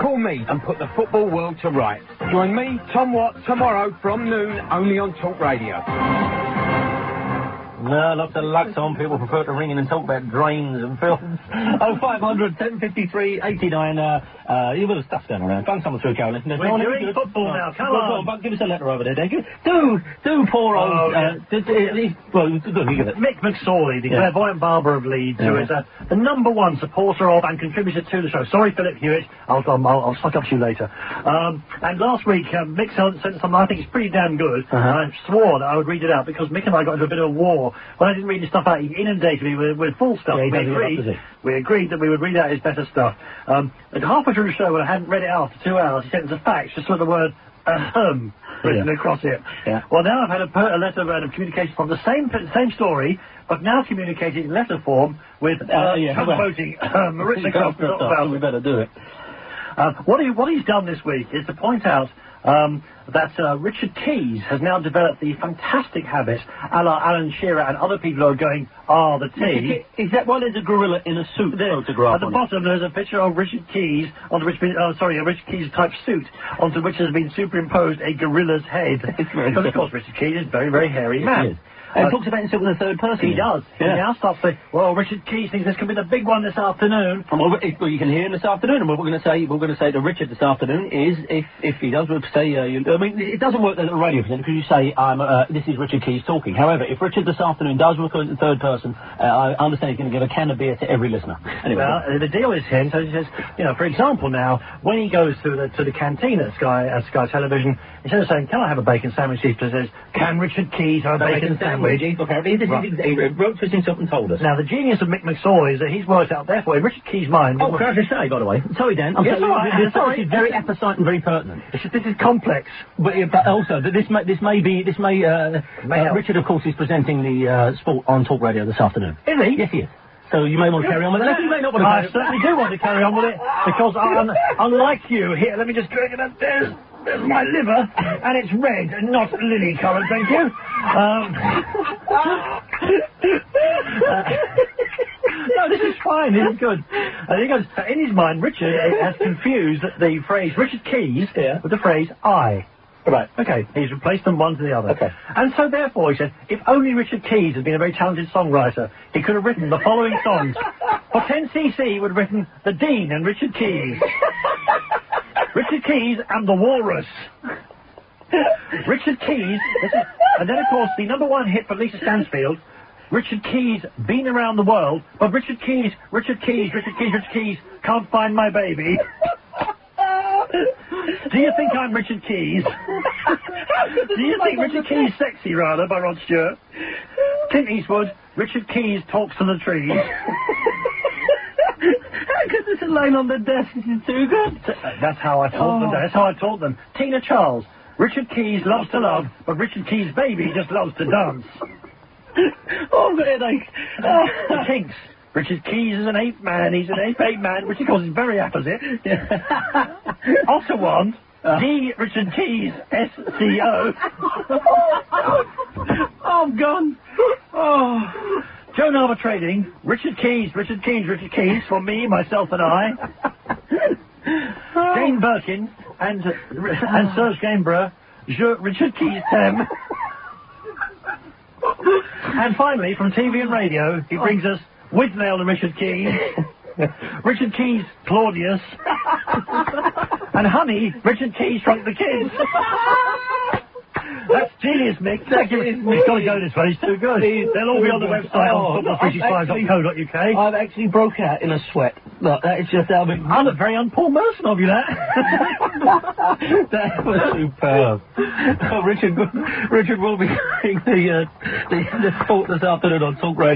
call me and put the football world to rights. Join me, Tom Watt, tomorrow from noon, only on Talk Radio. No, lots of luck. Some people prefer to ring in and talk about drains and films. 0500 1053 89. You've got stuff going around. Phone someone through, Carolyn. We're doing football now. Come on. But give us a letter over there, Dave. Do poor old... well, you give it. Mick McSorley, the clairvoyant barber of Leeds, who is the #1 supporter of and contributor to the show. Sorry, Philip Hewitt. I'll suck up to you later. And last week, Mick sent something I think is pretty damn good. I swore that I would read it out because Mick and I got into a bit of a war. When I didn't read his stuff out, he inundated me with full stuff. We agreed that we would read out his better stuff. And halfway through the show, when I hadn't read it out for 2 hours, he sent us a fax just with the word written across it. Yeah. Well, now I've had a letter of communication from the same story, but now communicated in letter form with quoting Maritza Croft. We better do it. What he's done this week is to point out that Richard Keys has now developed the fantastic habit, a la Alan Shearer and other people who are going, the tea. Is that why there's a gorilla in a suit photograph? At the bottom there's a picture of Richard Keys, a Richard Keys type suit, onto which has been superimposed a gorilla's head. Because of course Richard Keys is a very, very hairy man. And he talks about himself in the third person. He does. Yeah. He now starts saying, well, Richard Keys thinks this can be the big one this afternoon. Well, you can hear him this afternoon, and what we're going to say to Richard this afternoon is, if he does, we'll say, I mean, it doesn't work as a radio presenter because you say, this is Richard Keys talking. However, if Richard this afternoon does record in the third person, I understand he's going to give a can of beer to every listener. Anyway. Well, the deal is here, so he says, for example now, when he goes to the canteen at Sky Television, instead of saying, can I have a bacon sandwich, he says, can Richard Keys have a bacon sandwich? He wrote to himself and told us. Now, the genius of Mick McSorley is that he's worked out, therefore, in Richard Keys' mind... Oh, can I just say, by the way? Sorry, Dan. Yes, all right. This is very apposite and very pertinent. This is complex. But also, Richard, of course, is presenting the sport on Talk Radio this afternoon. Is he? Yes, he is. So you may want to carry on with that. You may not want to I certainly do want to carry on with it, because unlike you, here, let me just go get upstairs. There's my liver, and it's red and not lily-coloured, thank you. No, this is fine, this is good. He goes, in his mind, Richard has confused the phrase Richard Keys with the phrase I. Right. Okay, he's replaced them one to the other. Okay. And so therefore, he said, if only Richard Keys had been a very talented songwriter, he could have written the following songs. For 10cc would have written The Dean and Richard Keys. Richard Keys and the Walrus. Richard Keys, and then of course the #1 hit for Lisa Stansfield, Richard Keys, Been Around the World, but Richard Keys, can't find my baby. Do you think I'm Richard Keys? Do you think Richard Keys sexy, rather, by Rod Stewart? Clint Eastwood, Richard Keys talks to the trees. How could this have lain on the desk? This is too good. That's how I taught them. That's how I taught them. Tina Charles, Richard Keys loves to love, but Richard Keys' baby just loves to dance. Oh, I've got a headache. The Kinks. Richard Keys is an ape man. He's an ape man, which of course is very apposite. Otter Wand. D. Richard Keys, SCO. Oh, I'm gone. Oh. Joan Armour Trading, Richard Keys, for me, myself and I. Jane Birkin and Serge Gainsbourg, Richard Keys Tem. And finally, from TV and radio, he brings us Withnail and Richard Keys, Richard Keys Claudius, and Honey, Richard Keys Shrunk the Kids. That's genius, Mick. Thank you. He's got to go this way. He's too good. They'll all be on the website on football365.co.uk. I've actually broke out in a sweat. Look, that is just how big... I look very un-Paul Merson of you, that. That was superb. Oh, Richard will be doing the sport this afternoon on Talk Radio.